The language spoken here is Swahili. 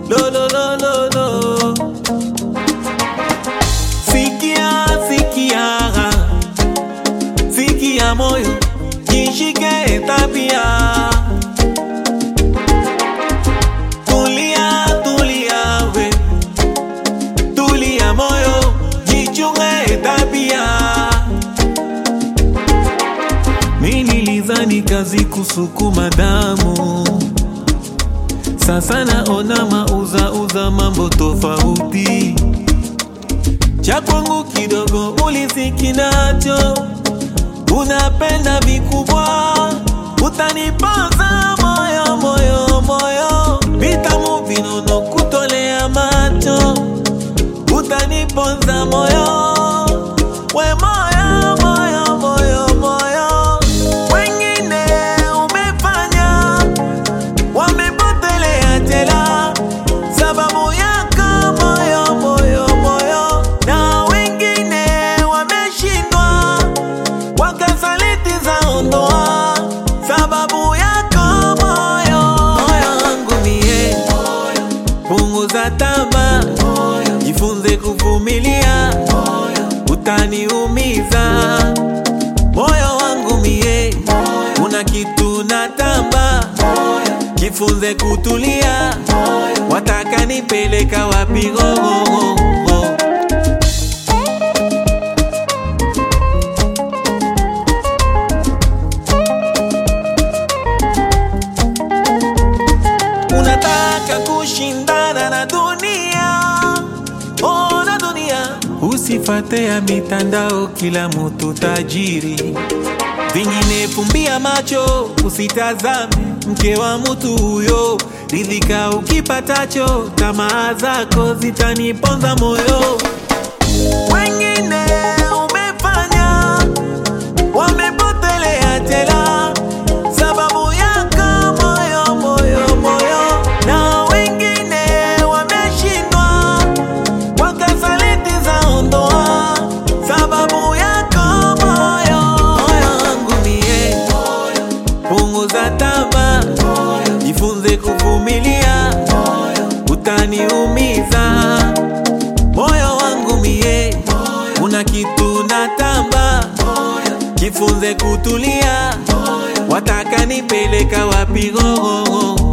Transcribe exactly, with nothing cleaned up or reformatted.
lo lo lo lo lo. Sikia, sikia, sikia moyo, nishike tabia. Tulia, tulia we, tulia moyo, jichunge tabia. Mimi nilizani kazi kusukuma damu, sasa naona mauza uza mambo tofauti. Cha kwangu kidogo uliziki nacho, unapenda vikubwa, utaniponza moyo moyo moyo. Vitamu vinono kutolea macho, utaniponza moyo, we moyo moyo moyo moyo. Wengine umefanya wamepotelea tela, sababu yako moyo moyo moyo. Na wengine wameshindwa wakasaliti za ndoa, sababu yako moyo. Moyo wangu mie, punguza tamaa, jifunze kuvumilia, utaniumiza. Moyo wangu mie, una kitu natamba, jifunze kutulia, wataka nipeleka wapi go go go. Unataka kushindana na dunia, oh na dunia. Usifate ya mitandao kila mtu tajiri, vingine fumbia macho, usitazame mke wa mtu huyo. Ridhika ukipatacho, tamaa zako zitaniponza moyo. Wengine umefanya wamepotelea tela, sababu yako moyo moyo moyo. Na wengine wameshindwa wakasaliti za ndoa, sababu yako moyo. Moyo wangu mie, punguza tamaa, jifunze kuvumilia, utaniumiza. Moyo wangu mie, una kitu natamba, jifunze kutulia, wataka nipeleka wapi go go go.